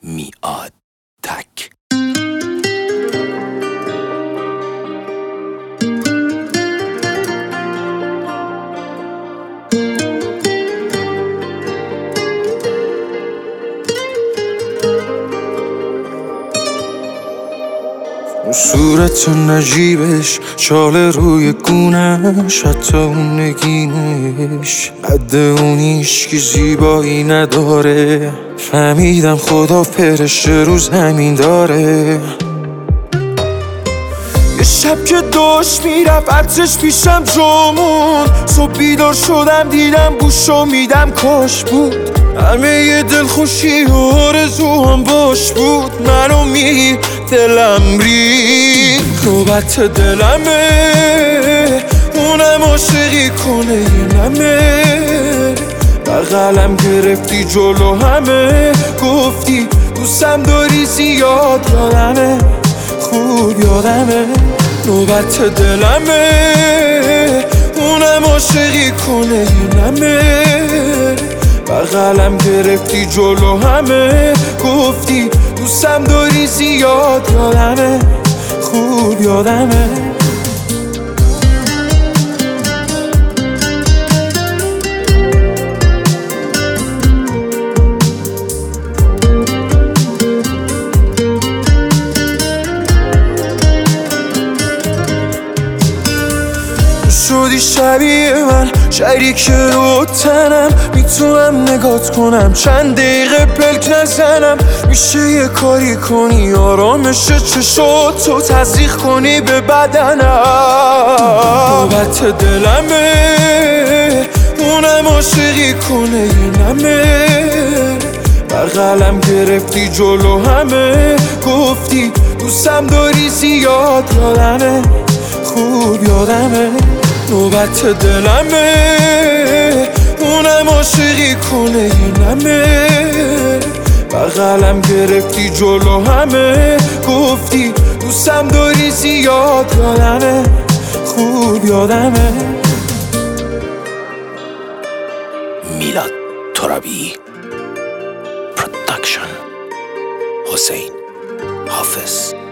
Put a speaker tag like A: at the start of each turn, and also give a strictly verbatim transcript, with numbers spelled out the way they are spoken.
A: میاد تک.
B: اون صورت نجیبش، چال روی گونش، حتی اون نگینش قد اونیش که زیبایی نداره. فهمیدم خدا فرشته رو زمین داره. یه شب که داشت میرفت عطرش پیشم جامون، صبح بیدار شدم دیدم بوشو میدم کاش بود. همه یه دلخوشی و آرزو هم باش بود. منو می دلم ری نوبت دلمه، اونم عاشقی کنه یه نمه. بغلم گرفتی جلو همه، گفتی دوستم داری زیاد، یادمه خوب یادمه. نوبت دلمه، اونم عاشقی کنه یه نمه. بغلم گرفتی جلو همه، گفتی دوستم داری زیاد، یادمه خوب یادمه. شدی شبیه من، شریک رو تنم، میتونم نگات کنم چند دقیقه پلک نزنم. میشه یه کاری کنی آرامش چشاتو تزریق کنی به بدنم. نوبت دلمه، اونم عاشقی کنه یه نمه. بغلم گرفتی جلو همه، گفتی دوستم داری زیاد، یادمه خوب یادمه. نوبت دلمه، اونم عاشقی کنه یه نمه. بغلم گرفتی جلو همه، گفتی دوستم داری زیاد، یادمه خوب یادمه.
A: میلاد ترابی پروداکشن، حسین حافظ.